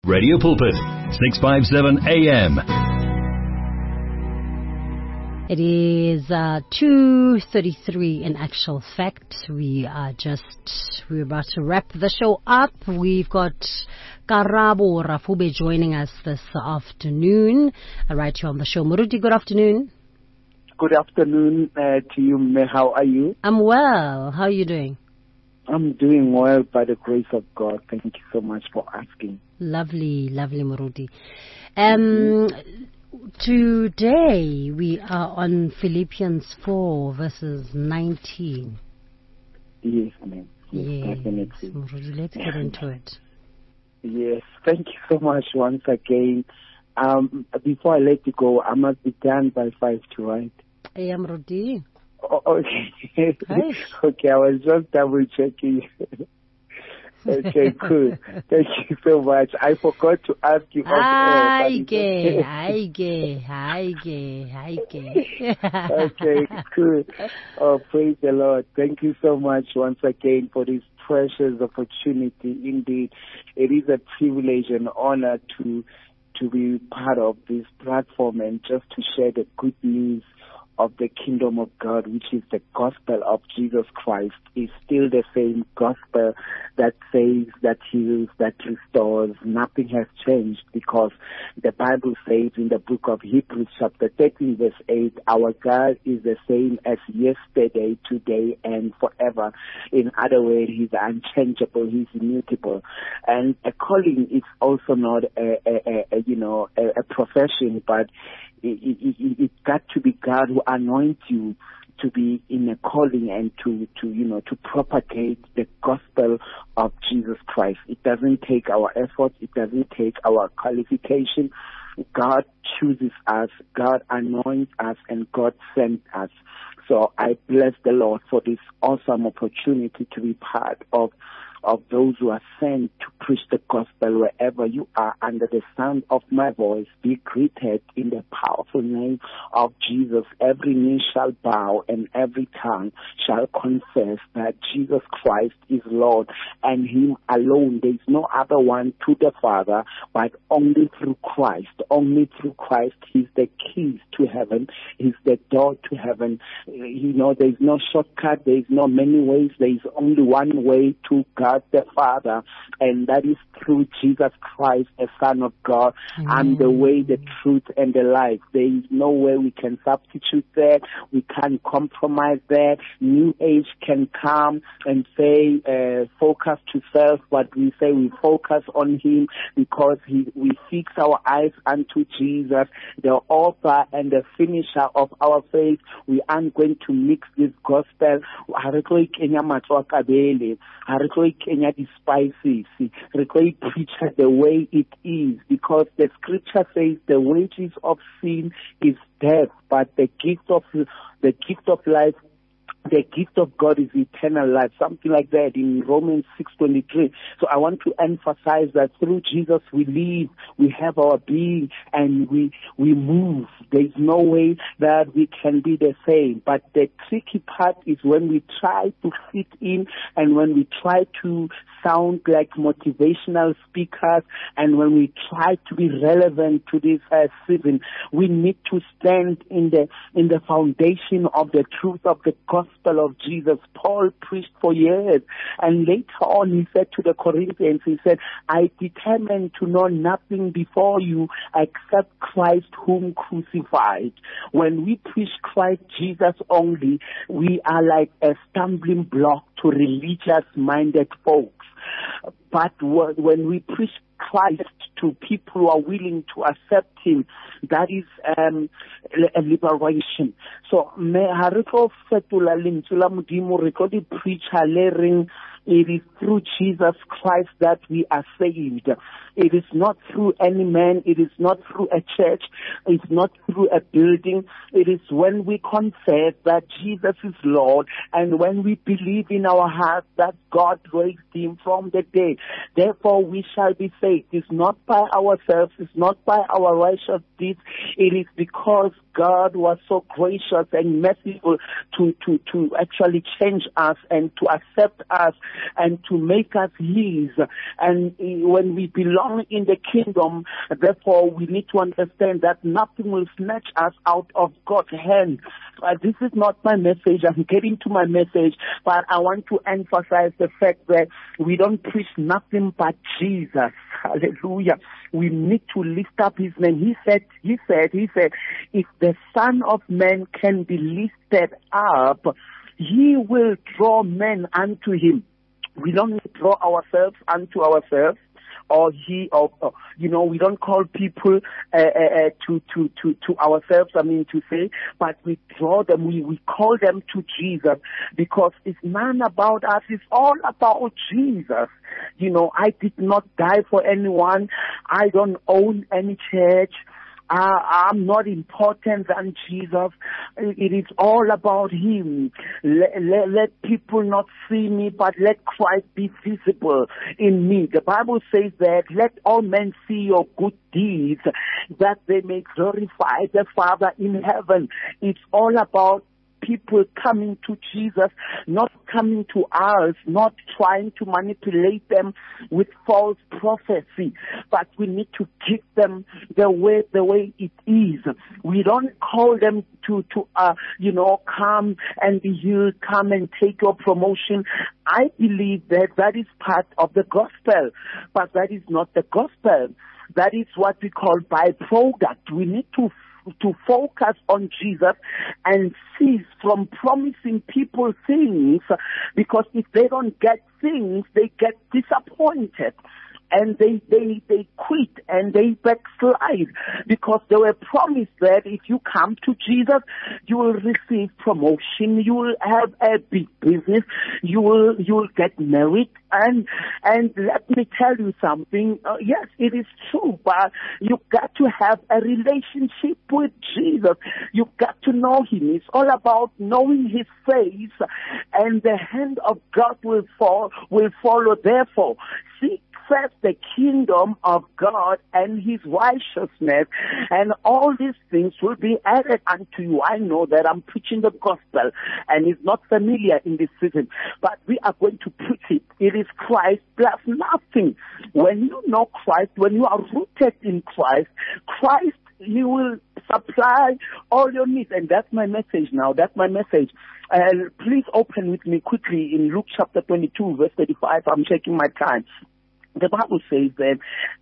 Radio Pulpit, 657 AM. It is 2:33 in actual fact. We're about to wrap the show up. We've got Karabo Rafube joining us this afternoon. Right here on the show. Muruti, good afternoon. Good afternoon to you, Mme. How are you? I'm well. How are you doing? I'm doing well by the grace of God. Thank you so much for asking. Lovely, lovely, Muruti. Today we are on Philippians 4 verses 19. Yes, ma'am. Yes, definitely. Muruti, let's get into it. Yes, thank you so much once again. Before I let you go, I must be done by 5 to right? Hey, Muruti. Oh, okay. Hi. Okay, I was just double checking. Okay, cool. Thank you so much. I forgot to ask you. Okay, cool. Oh, praise the Lord. Thank you so much once again for this precious opportunity. Indeed, it is a privilege and honor to be part of this platform and just to share the good news of the kingdom of God, which is the gospel of Jesus Christ, is still the same gospel that saves, that heals, that restores. Nothing has changed, because the Bible says in the book of Hebrews chapter 13 verse 8, our God is the same as yesterday, today, and forever. In other words, he's unchangeable, he's immutable. And a calling is also not a profession, but it got to be God who anoints you to be in a calling and to propagate the gospel of Jesus Christ. It doesn't take our effort. It doesn't take our qualification. God chooses us. God anoints us, and God sent us. So I bless the Lord for this awesome opportunity to be part of those who are sent to preach the gospel wherever you are under the sound of my voice. Be greeted in the powerful name of Jesus. Every knee shall bow and every tongue shall confess that Jesus Christ is Lord, and him alone. There is no other one to the Father but only through Christ. Only through Christ. He's the keys to heaven. He's the door to heaven. There is no shortcut. There is no many ways. There is only one way to God the Father, and that is through Jesus Christ, the Son of God. I'm the way, the truth, and the life. There is no way we can substitute that. We can't compromise that. New age can come and say focus to self, but we say we focus on him, because we fix our eyes unto Jesus, the author and the finisher of our faith. We aren't going to mix this gospel. Kenya the spices, preach the way it is, because the scripture says the wages of sin is death, but the gift of life, the gift of God is eternal life, something like that in Romans 6:23. So I want to emphasize that through Jesus we live, we have our being, and we move. There's no way that we can be the same. But the tricky part is when we try to fit in, and when we try to sound like motivational speakers, and when we try to be relevant to this season. We need to stand in the foundation of the truth of the gospel of Jesus. Paul preached for years, and later on he said to the Corinthians, he said, I determined to know nothing before you except Christ whom crucified. When we preach Christ Jesus only, we are like a stumbling block to religious-minded folks. But when we preach Christ to people who are willing to accept him, that is a liberation. So me ha re tlo fetola lentswe la Modimo, re tlo di preacher le reng it is through Jesus Christ that we are saved. It is not through any man. It is not through a church. It's not through a building. It is when we confess that Jesus is Lord, and when we believe in our hearts that God raised him from the dead. Therefore we shall be saved. It's not by ourselves. It's not by our righteous deeds. It is because God was so gracious and merciful to actually change us and to accept us and to make us His. And when we belong in the kingdom, therefore we need to understand that nothing will snatch us out of God's hand. This is not my message. I'm getting to my message, but I want to emphasize the fact that we don't preach nothing but Jesus. Hallelujah. We need to lift up His name. He said, if the Son of Man can be lifted up, He will draw men unto Him. We don't draw ourselves unto ourselves. We don't call people to ourselves, but we draw them, we call them to Jesus, because it's none about us, it's all about Jesus. I did not die for anyone. I don't own any church. I'm not important than Jesus. It is all about Him. Let people not see me, but let Christ be visible in me. The Bible says that let all men see your good deeds, that they may glorify the Father in heaven. It's all about people coming to Jesus, not coming to us, not trying to manipulate them with false prophecy, but we need to give them the way it is. We don't call them to come and be healed, come and take your promotion. I believe that is part of the gospel, but that is not the gospel. That is what we call byproduct. We need to focus on Jesus and cease from promising people things, because if they don't get things, they get disappointed. And they quit and they backslide, because they were promised that if you come to Jesus, you will receive promotion, you will have a big business, you will get married. And let me tell you something. Yes, it is true, but you've got to have a relationship with Jesus. You've got to know Him. It's all about knowing His face, and the hand of God will follow. Therefore, seek first the kingdom of God and His righteousness, and all these things will be added unto you. I know that I'm preaching the gospel and it's not familiar in this season, but we are going to preach it. It is Christ plus nothing. When you know Christ, when you are rooted in Christ, He will supply all your needs. And that's my message now. That's my message. Please open with me quickly in Luke chapter 22, verse 35. I'm checking my time. The Bible says that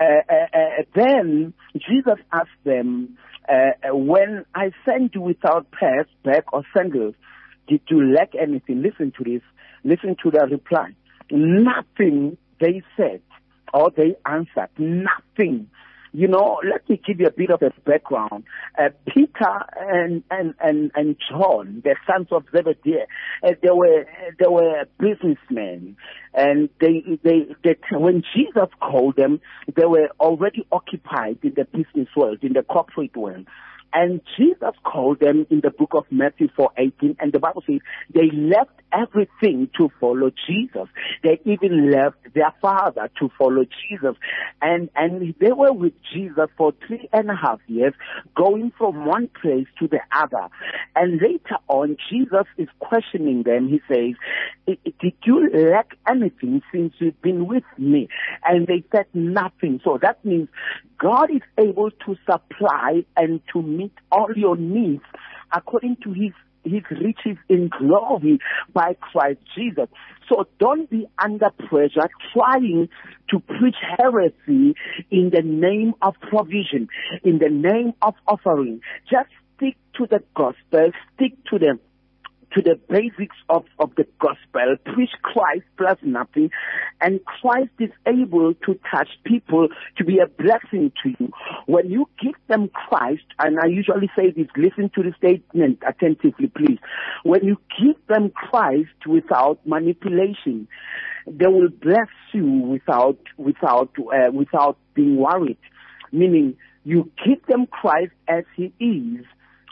then Jesus asked them, when I sent you without purse, bag, or sandals, did you lack anything? Listen to this. Listen to the reply. Nothing, they said, or they answered. Nothing. Let me give you a bit of a background. Peter and John, the sons of Zebedee, they were businessmen, and they when Jesus called them, they were already occupied in the business world, in the corporate world. And Jesus called them in the book of Matthew 4:18, and the Bible says they left everything to follow Jesus. They even left their father to follow Jesus. And they were with Jesus for 3.5 years, going from one place to the other. And later on, Jesus is questioning them. He says, did you lack anything since you've been with me? And they said nothing. So that means God is able to supply and to meet all your needs according to His riches in glory by Christ Jesus. So don't be under pressure trying to preach heresy in the name of provision, in the name of offering. Just stick to the gospel, stick to the basics of the gospel. Preach Christ plus nothing, and Christ is able to touch people to be a blessing to you. When you give them Christ, and I usually say this, listen to the statement attentively, please. When you give them Christ without manipulation, they will bless you without being worried. Meaning, you give them Christ as He is,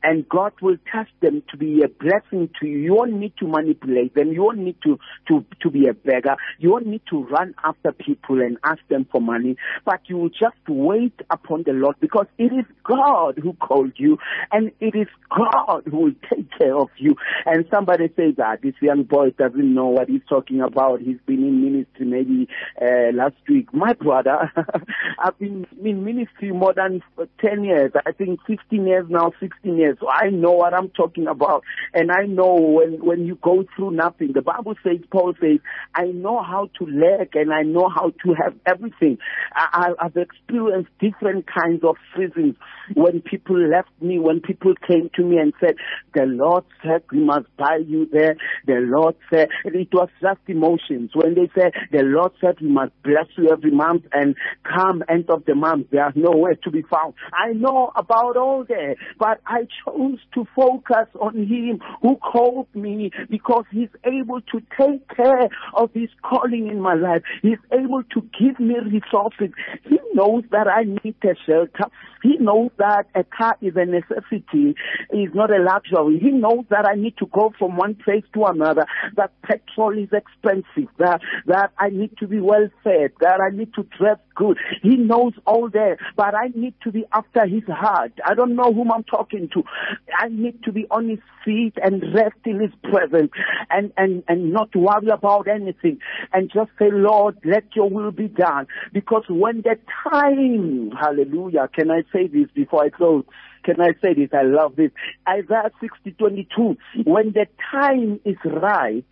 and God will test them to be a blessing to you. You won't need to manipulate them. You won't need to be a beggar. You won't need to run after people and ask them for money, but you will just wait upon the Lord, because it is God who called you, and it is God who will take care of you. And somebody says that this young boy doesn't know what he's talking about. He's been in ministry maybe last week. My brother, I've been in ministry more than 10 years. I think 15 years now, 16 years. So I know what I'm talking about. And I know when you go through nothing, the Bible says, Paul says, I know how to lack and I know how to have everything. I've experienced different kinds of seasons when people left me, when people came to me and said, the Lord said we must buy you there. The Lord said, it was just emotions. When they said, the Lord said we must bless you every month, and come end of the month, there are nowhere to be found. I know about all that, but I chose to focus on Him who called me, because He's able to take care of His calling in my life. He's able to give me resources. He knows that I need a shelter. He knows that a car is a necessity, it's not a luxury. He knows that I need to go from one place to another, that petrol is expensive, that I need to be well fed, that I need to dress good. He knows all that, but I need to be after His heart. I don't know whom I'm talking to. I need to be on His feet and rest in His presence and not worry about anything, and just say, Lord, let your will be done. Because when the time, hallelujah, can I say this before I close? Can I say this? I love this. Isaiah 60:22. When the time is right,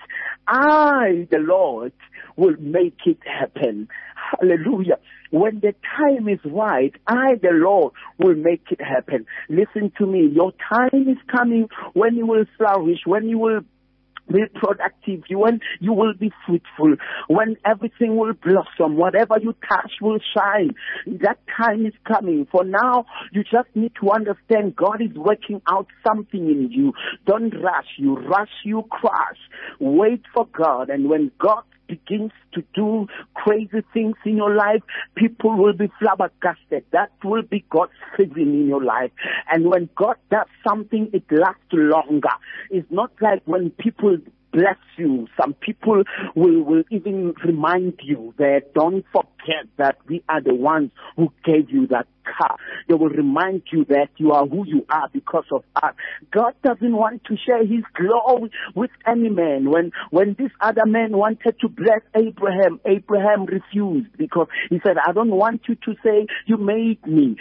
I, the Lord, will make it happen. Hallelujah. When the time is right, I, the Lord, will make it happen. Listen to me. Your time is coming when you will flourish, when you will be productive, when you will be fruitful, when everything will blossom, whatever you touch will shine. That time is coming. For now, you just need to understand God is working out something in you. Don't rush. You rush, you crash. Wait for God, and when God begins to do crazy things in your life, people will be flabbergasted. That will be God's season in your life. And when God does something, it lasts longer. It's not like when people bless you. Some people will even remind you that don't forget that we are the ones who gave you that car. They will remind you that you are who you are because of us. God doesn't want to share His glory with any man. When this other man wanted to bless Abraham, Abraham refused, because he said, I don't want you to say you made me.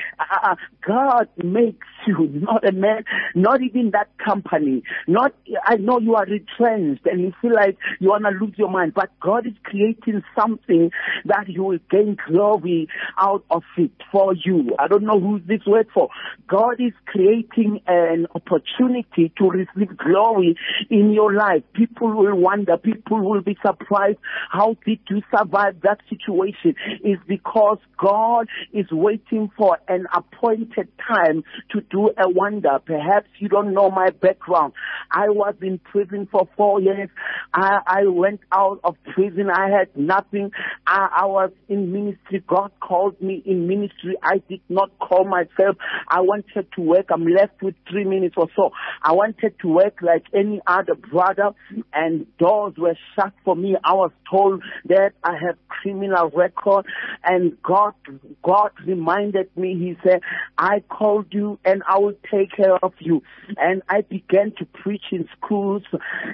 God makes you, not a man, not even that company. I know you are retrenched and you feel like you want to lose your mind, but God is creating something that you will gain glory out of it for you. I don't know who's this word for. God is creating an opportunity to receive glory in your life. People will wonder, people will be surprised. How did you survive that situation? It's because God is waiting for an appointed time to do a wonder. Perhaps you don't know my background. I was in prison for 4 years. I went out of prison. I had nothing. I was in ministry. God called me in ministry. I did not call myself. I wanted to work. I'm left with 3 minutes or so. I wanted to work like any other brother, and doors were shut for me. I was told that I have criminal record, and God reminded me. He said, I called you and I will take care of you. And I began to preach in schools,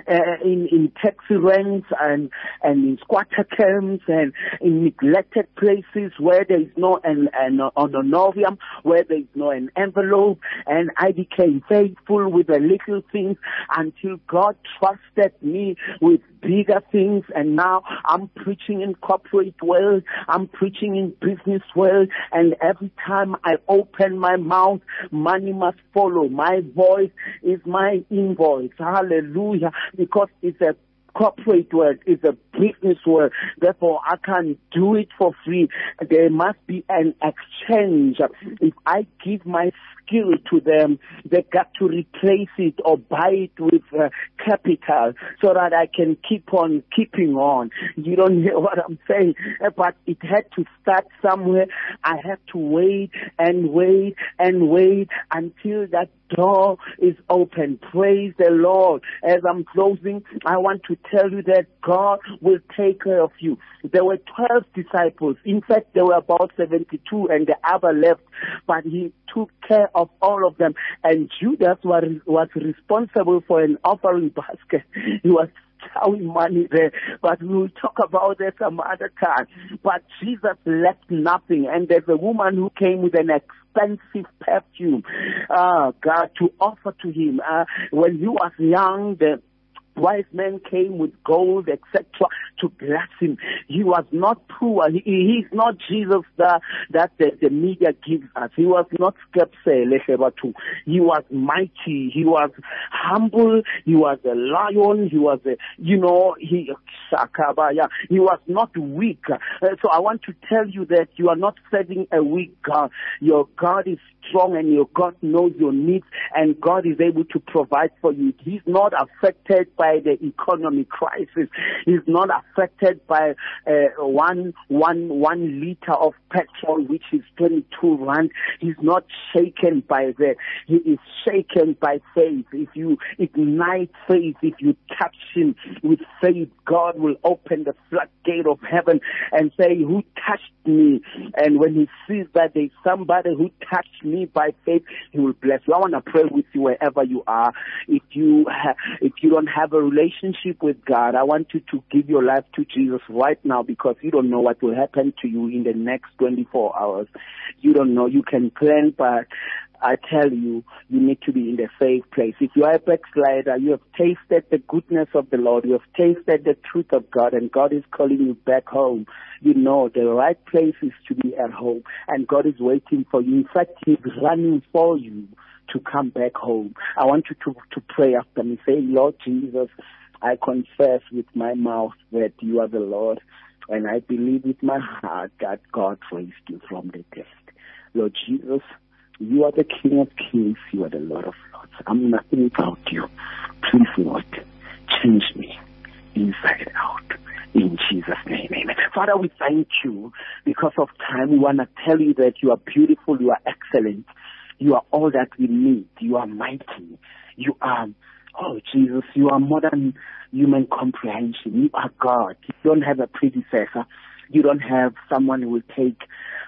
in taxi ranks and in squatter camps and in neglected places where there is no an honorarium, where there is no an envelope. And I became faithful with the little things until God trusted me with bigger things. And now I'm preaching in corporate world, I'm preaching in business world, and every time I open my mouth, money must follow. My voice is my invoice. Hallelujah. Because it's a corporate world, is a business world. Therefore, I can't do it for free. There must be an exchange. If I give my skill to them, they got to replace it or buy it with capital so that I can keep on keeping on. You don't hear what I'm saying? But it had to start somewhere. I had to wait and wait and wait until that door is open. Praise the Lord. As I'm closing, I want to tell you that God will take care of you. There were 12 disciples. In fact, there were about 72 and the other left, but he took care of all of them. And Judas was responsible for an offering basket. He was throwing money there, but we will talk about that some other time. But Jesus left nothing, and there's a woman who came with an expensive perfume, God, to offer to him. When he was young, the wise men came with gold, etc., to bless him. He was not poor. He's not Jesus that the media gives us. He was not skepse. He was mighty. He was humble. He was a lion. He was he was not weak. So I want to tell you that you are not serving a weak God. Your God is strong, and your God knows your needs, and God is able to provide for you. He's not affected by the economy crisis. He's not affected by 1 liter of petrol, which is 22 rand. He's not shaken by that. He is shaken by faith. If you ignite faith, if you touch him with faith, God will open the floodgate of heaven and say, who touched me? And when he sees that there's somebody who touched me by faith, he will bless you. I want to pray with you wherever you are. If you don't have a relationship with God, I want you to give your life to Jesus right now, because you don't know what will happen to you in the next 24 hours. You don't know. You can plan, but I tell you, you need to be in the safe place. If you are a backslider, you have tasted the goodness of the Lord, you have tasted the truth of God, and God is calling you back home. You know the right place is to be at home, and God is waiting for you. In fact, He's running for you to come back home. I want you to pray after me. Say, Lord Jesus, I confess with my mouth that you are the Lord, and I believe with my heart that God raised you from the dead. Lord Jesus, you are the King of Kings. You are the Lord of Lords. I'm nothing without you. Please, Lord, change me inside out. In Jesus' name, amen. Father, we thank you. Because of time, we want to tell you that you are beautiful, you are excellent. You are all that we need. You are mighty. You are, oh Jesus, you are more than human comprehension. You are God. You don't have a predecessor. You don't have someone who will take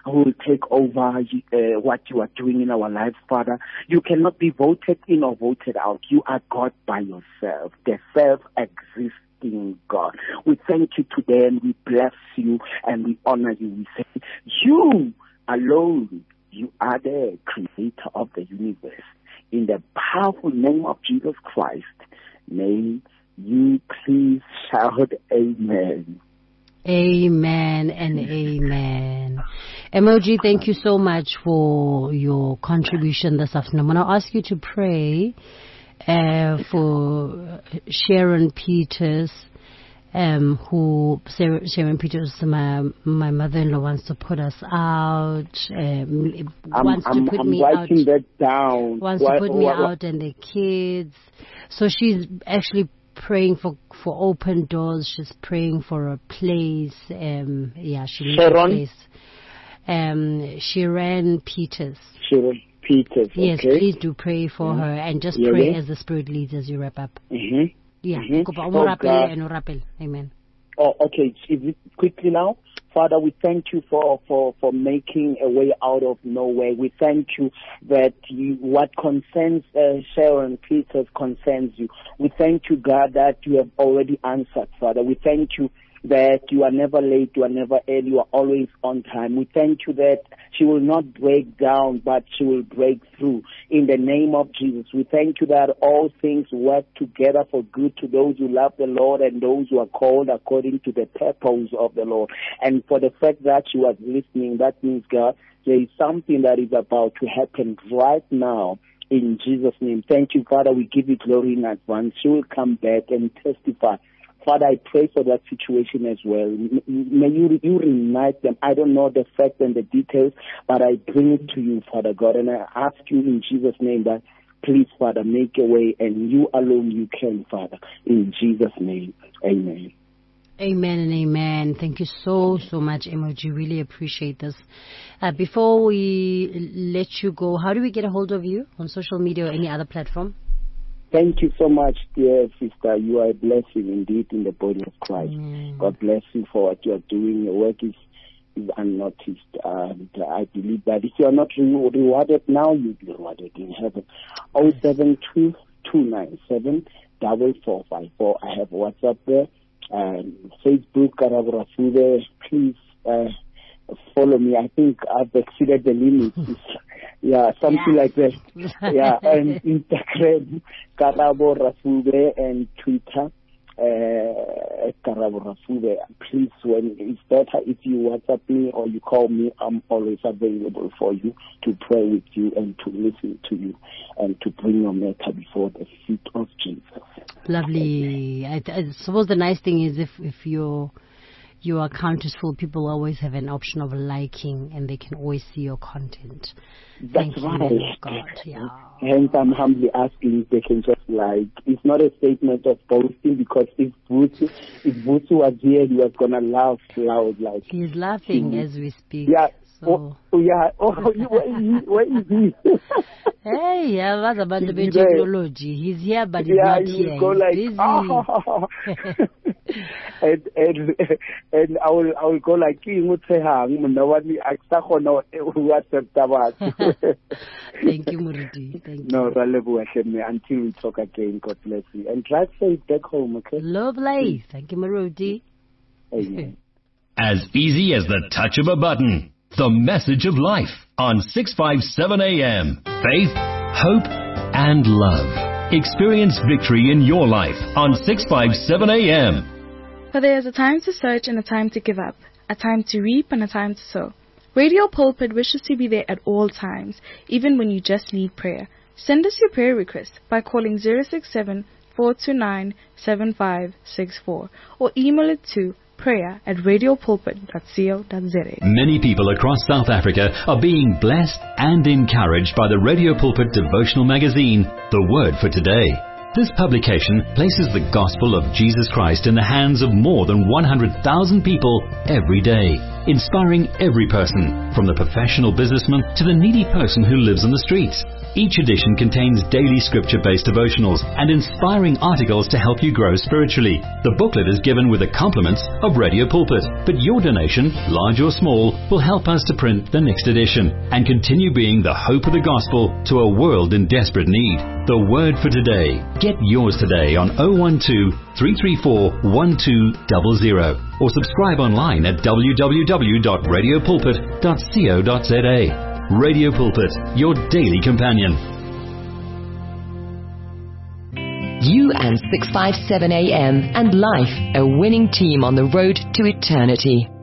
over what you are doing in our lives, Father. You cannot be voted in or voted out. You are God by yourself, the self-existing God. We thank you today, and we bless you, and we honor you. We say, you alone, you are the creator of the universe. In the powerful name of Jesus Christ, may you please shout amen. Amen and amen. MOG, thank you so much for your contribution this afternoon. I'm going to ask you to pray for Sharon Peters, Sharon Peters, my mother-in-law, wants to put us out, wants to put me out and the kids. So she's actually praying for open doors. She's praying for a place. She needs a place. Sharon Peters. Sharon Peters. Yes, okay. Please do pray for her, and just pray as the Spirit leads as you wrap up. Amen. Oh, okay. Is it quickly now? Father, we thank you for making a way out of nowhere. We thank you that what concerns Sharon Peters concerns you. We thank you, God, that you have already answered, Father. We thank you that you are never late, you are never early, you are always on time. We thank you that she will not break down, but she will break through. In the name of Jesus, we thank you that all things work together for good to those who love the Lord and those who are called according to the purpose of the Lord. And for the fact that she was listening, that means, God, there is something that is about to happen right now. In Jesus' name. Thank you, Father. We give you glory in advance. She will come back and testify. Father, I pray for that situation as well. May you reunite them. I don't know the facts and the details, but I bring it to you, Father God, and I ask you in Jesus' name that please, Father, make a way, and you alone you can, Father. In Jesus' name, amen. Amen and amen. Thank you so much, Emoji. Really appreciate this. Before we let you go, how do we get a hold of you on social media or any other platform? Thank you so much, dear sister. You are a blessing indeed in the body of Christ. God bless you for what you are doing. Your work is unnoticed. And I believe that if you are not rewarded now, you'll be rewarded in heaven. 072 297 4454. I have WhatsApp there. Facebook, Karabo Rafuve. Please follow me. I think I've exceeded the limits. Yeah, something like that. Yeah, and Instagram, Karabo Rafuve, and Twitter, Karabo Rafuve. Please, when it's better if you WhatsApp me or you call me, I'm always available for you to pray with you and to listen to you and to bring your matter before the feet of Jesus. Lovely. I suppose the nice thing is if your account is full, people always have an option of liking and they can always see your content. That's right. You, God. Yeah. Hence, I'm humbly asking if they can just like. It's not a statement of boasting, because if Vusu was here, he was gonna laugh loud like. He's laughing as we speak. Yeah. So. Yeah. Where is he? Hey, yeah, that's about the technology. He's here, but he's not here. Go like, busy. and I will go like, Thank you, Muruti. Thank you. No, until we talk again. God bless you. And drive safe back home, okay? Lovely. Thank you, Muruti. Amen. As easy as the touch of a button. The message of life on 657 AM. Faith, hope, and love. Experience victory in your life on 657 AM. For there is a time to search and a time to give up, a time to reap and a time to sow. Radio Pulpit wishes to be there at all times, even when you just need prayer. Send us your prayer request by calling 067-429-7564 or email it to prayer@radiopulpit.co.za. Many people across South Africa are being blessed and encouraged by the Radio Pulpit devotional magazine, The Word for Today. This publication places the gospel of Jesus Christ in the hands of more than 100,000 people every day, inspiring every person, from the professional businessman to the needy person who lives on the streets. Each edition contains daily scripture-based devotionals and inspiring articles to help you grow spiritually. The booklet is given with the compliments of Radio Pulpit, but your donation, large or small, will help us to print the next edition and continue being the hope of the gospel to a world in desperate need. The Word for Today. Get yours today on 012-334-1200 or subscribe online at www.radiopulpit.co.za. Radio Pulpit, your daily companion. You and 657 AM and life, a winning team on the road to eternity.